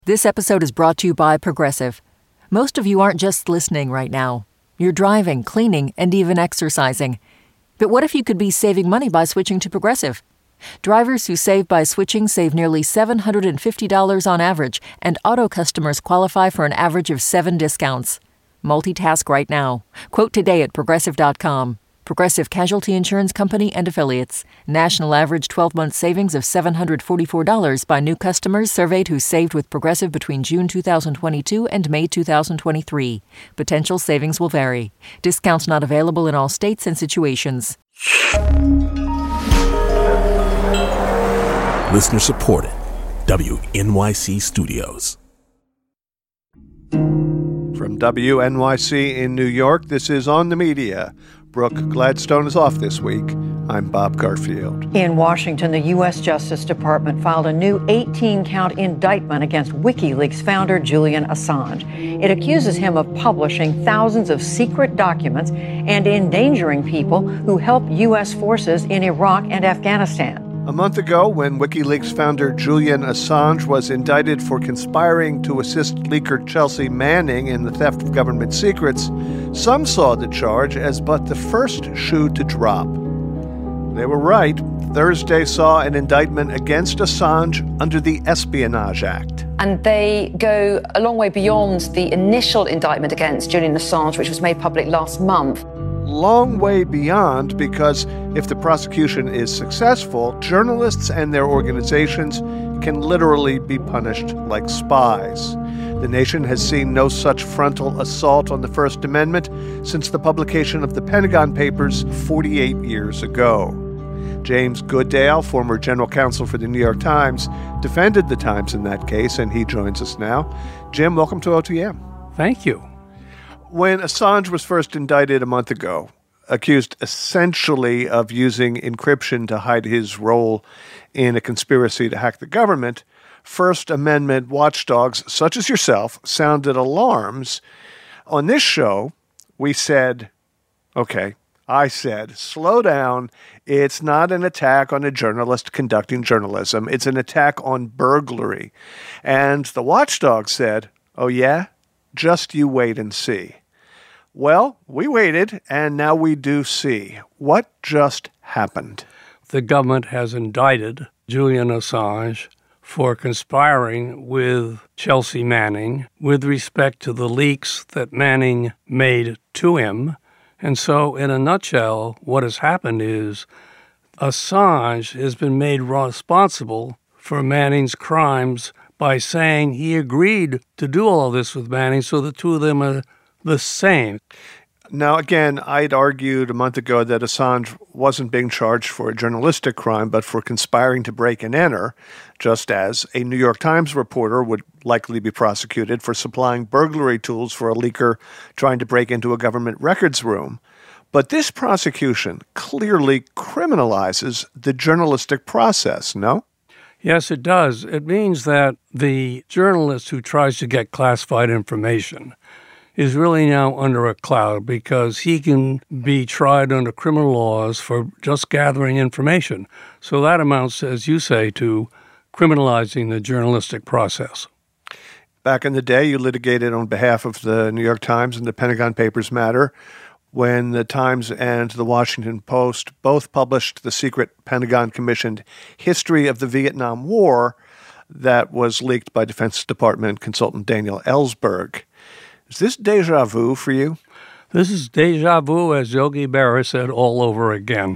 This episode is brought to you by Progressive. Most of you aren't just listening right now. You're driving, cleaning, and even exercising. But what if you could be saving money by switching to Progressive? Drivers who save by switching save nearly $750 on average, and auto customers qualify for an average of 7 discounts. Multitask right now. Quote today at Progressive.com. Progressive Casualty Insurance Company and Affiliates. National average 12-month savings of $744 by new customers surveyed who saved with Progressive between June 2022 and May 2023. Potential savings will vary. Discounts not available in all states and situations. Listener supported. WNYC Studios. From WNYC in New York, this is On the Media. Brooke Gladstone is off this week. I'm Bob Garfield. In Washington, the U.S. Justice Department filed a new 18-count indictment against WikiLeaks founder Julian Assange. It accuses him of publishing thousands of secret documents and endangering people who help U.S. forces in Iraq and Afghanistan. A month ago, when WikiLeaks founder Julian Assange was indicted for conspiring to assist leaker Chelsea Manning in the theft of government secrets, some saw the charge as but the first shoe to drop. They were right. Thursday saw an indictment against Assange under the Espionage Act. And they go a long way beyond the initial indictment against Julian Assange, which was made public last month. Long way beyond, because if the prosecution is successful, journalists and their organizations can literally be punished like spies. The nation has seen no such frontal assault on the First Amendment since the publication of the Pentagon Papers 48 years ago. James Goodale, former general counsel for the New York Times, defended the Times in that case, and he joins us now. Jim, welcome to OTM. Thank you. When Assange was first indicted a month ago, accused essentially of using encryption to hide his role in a conspiracy to hack the government, First Amendment watchdogs such as yourself sounded alarms. On this show, we said, I said, slow down. It's not an attack on a journalist conducting journalism. It's an attack on burglary. And the watchdog said, oh yeah? Just you wait and see. Well, we waited, and now we do see. What just happened? The government has indicted Julian Assange for conspiring with Chelsea Manning with respect to the leaks that Manning made to him. And so, in a nutshell, what has happened is Assange has been made responsible for Manning's crimes by saying he agreed to do all of this with Manning, so the two of them are the same. Now, again, I'd argued a month ago that Assange wasn't being charged for a journalistic crime, but for conspiring to break and enter, just as a New York Times reporter would likely be prosecuted for supplying burglary tools for a leaker trying to break into a government records room. But this prosecution clearly criminalizes the journalistic process, no? Yes, it does. It means that the journalist who tries to get classified information is really now under a cloud because he can be tried under criminal laws for just gathering information. So that amounts, as you say, to criminalizing the journalistic process. Back in the day, you litigated on behalf of the New York Times and the Pentagon Papers matter when the Times and the Washington Post both published the secret Pentagon-commissioned History of the Vietnam War that was leaked by Defense Department consultant Daniel Ellsberg. Is this deja vu for you? This is deja vu, as Yogi Berra said, all over again.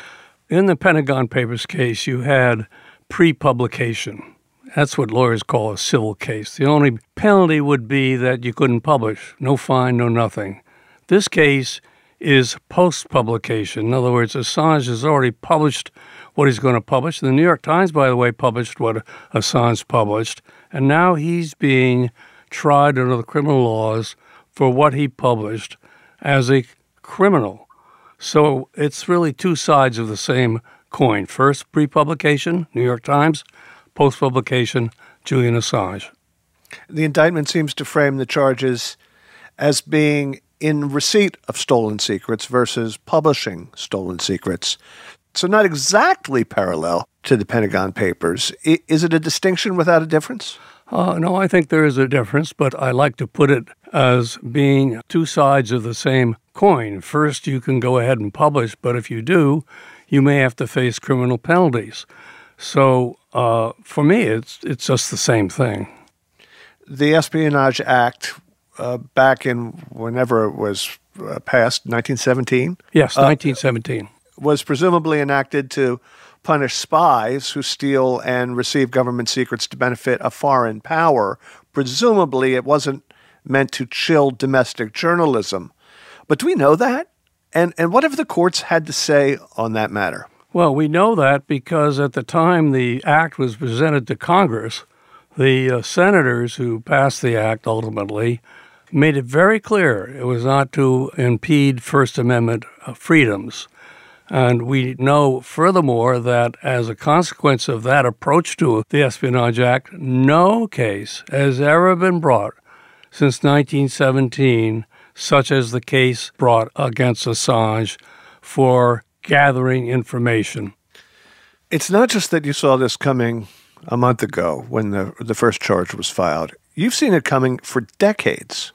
In the Pentagon Papers case, you had pre-publication. That's what lawyers call a civil case. The only penalty would be that you couldn't publish. No fine, no nothing. This case is post-publication. In other words, Assange has already published what he's going to publish. The New York Times, by the way, published what Assange published. And now he's being tried under the criminal laws for what he published as a criminal. So it's really two sides of the same coin. First, pre-publication, New York Times. Post-publication, Julian Assange. The indictment seems to frame the charges as being in receipt of stolen secrets versus publishing stolen secrets. So not exactly parallel to the Pentagon Papers. Is it a distinction without a difference? No, I think there is a difference, but I like to put it as being two sides of the same coin. First, you can go ahead and publish, but if you do, you may have to face criminal penalties. So for me, it's just the same thing. The Espionage Act, back in whenever it was passed, 1917? Yes, 1917. Was presumably enacted to punish spies who steal and receive government secrets to benefit a foreign power. Presumably, it wasn't meant to chill domestic journalism. But do we know that? And what have the courts had to say on that matter? Well, we know that because at the time the act was presented to Congress, the senators who passed the act ultimately made it very clear it was not to impede First Amendment freedoms. And we know, furthermore, that as a consequence of that approach to the Espionage Act, no case has ever been brought since 1917, such as the case brought against Assange for gathering information. It's not just that you saw this coming a month ago when the first charge was filed. You've seen it coming for decades.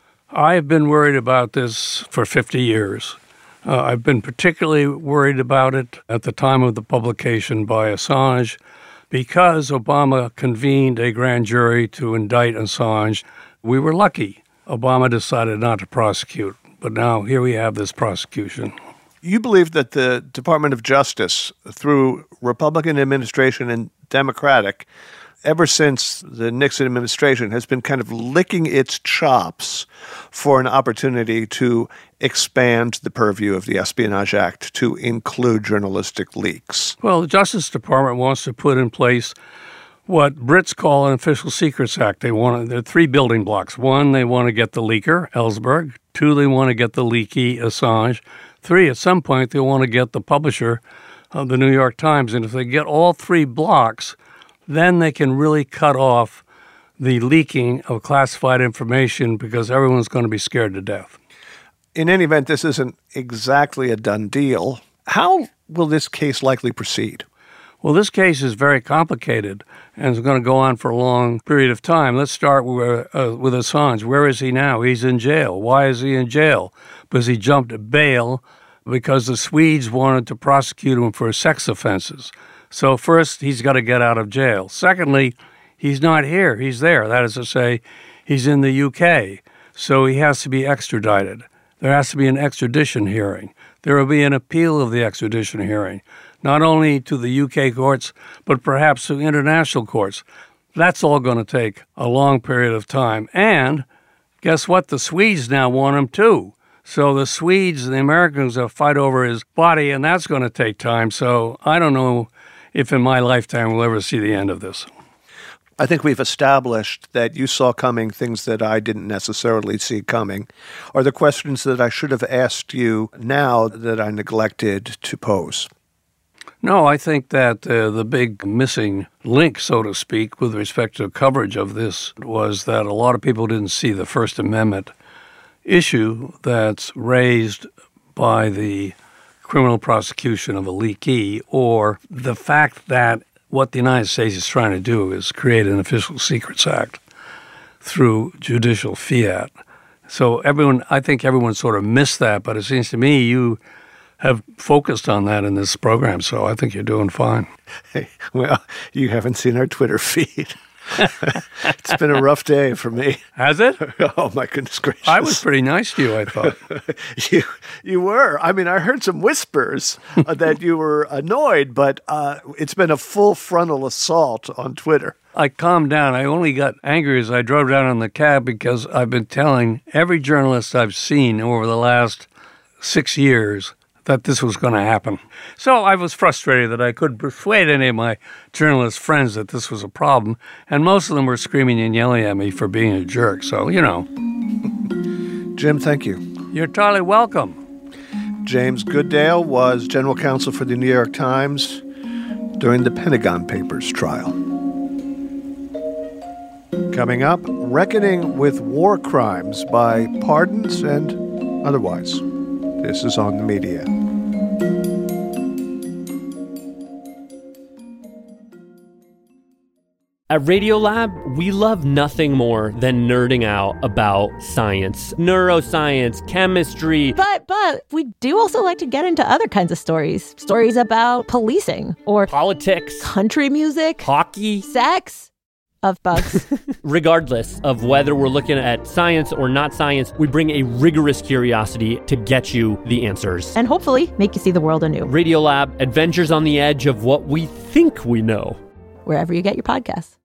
I've been worried about this for 50 years. I've been particularly worried about it at the time of the publication by Assange because Obama convened a grand jury to indict Assange. We were lucky. Obama decided not to prosecute, but now here we have this prosecution. You believe that the Department of Justice, through Republican administration and Democratic, ever since the Nixon administration, has been kind of licking its chops for an opportunity to expand the purview of the Espionage Act to include journalistic leaks. Well, the Justice Department wants to put in place what Brits call an Official Secrets Act. There are three building blocks. One, they want to get the leaker, Ellsberg. Two, they want to get the leaky, Assange. Three, at some point, they want to get the publisher of the New York Times. And if they get all three blocks, then they can really cut off the leaking of classified information because everyone's going to be scared to death. In any event, this isn't exactly a done deal. How will this case likely proceed? Well, this case is very complicated and it's going to go on for a long period of time. Let's start with Assange. Where is he now? He's in jail. Why is he in jail? Because he jumped bail because the Swedes wanted to prosecute him for sex offenses. So first, he's got to get out of jail. Secondly, he's not here. He's there. That is to say, he's in the UK. So he has to be extradited. There has to be an extradition hearing. There will be an appeal of the extradition hearing, not only to the UK courts, but perhaps to international courts. That's all going to take a long period of time. And guess what? The Swedes now want him too. So the Swedes and the Americans will fight over his body, and that's going to take time. So I don't know if in my lifetime we'll ever see the end of this. I think we've established that you saw coming things that I didn't necessarily see coming. Are there questions that I should have asked you now that I neglected to pose? No, I think that the big missing link, so to speak, with respect to coverage of this was that a lot of people didn't see the First Amendment issue that's raised by the criminal prosecution of a leakee, or the fact that what the United States is trying to do is create an Official Secrets Act through judicial fiat. So I think everyone sort of missed that, but it seems to me you have focused on that in this program, so I think you're doing fine. Hey, well, you haven't seen our Twitter feed. It's been a rough day for me. Has it? Oh, my goodness gracious. I was pretty nice to you, I thought. You were. I mean, I heard some whispers that you were annoyed, but it's been a full frontal assault on Twitter. I calmed down. I only got angry as I drove down in the cab because I've been telling every journalist I've seen over the last 6 years that this was going to happen. So I was frustrated that I couldn't persuade any of my journalist friends that this was a problem, and most of them were screaming and yelling at me for being a jerk. So, you know. Jim, thank you. You're totally welcome. James Goodale was general counsel for the New York Times during the Pentagon Papers trial. Coming up, reckoning with war crimes by pardons and otherwise. This is On the Media. At Radiolab, we love nothing more than nerding out about science, neuroscience, chemistry. But we do also like to get into other kinds of stories. Stories about policing or politics, country music, hockey, sex. Of bugs. Regardless of whether we're looking at science or not science, we bring a rigorous curiosity to get you the answers. And hopefully make you see the world anew. Radiolab, adventures on the edge of what we think we know. Wherever you get your podcasts.